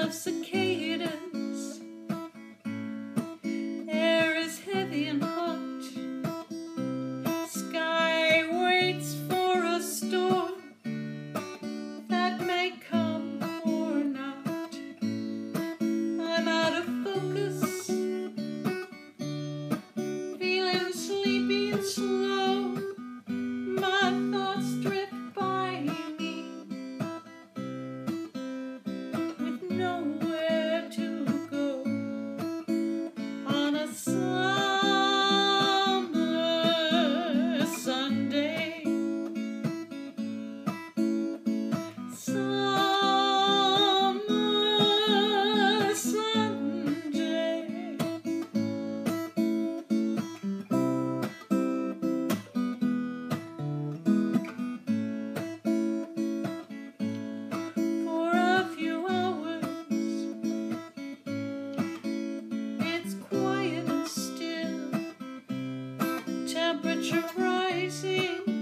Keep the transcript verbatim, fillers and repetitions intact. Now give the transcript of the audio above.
of cicadas. Air is heavy and hot. Sky waits for a storm that may come or not. I'm out of focus, feeling sleepy and slow. My thoughts drift by me with nowhere to go. On a summer Sunday, summer Sunday. For a few hours, it's quiet and still, temperature rising.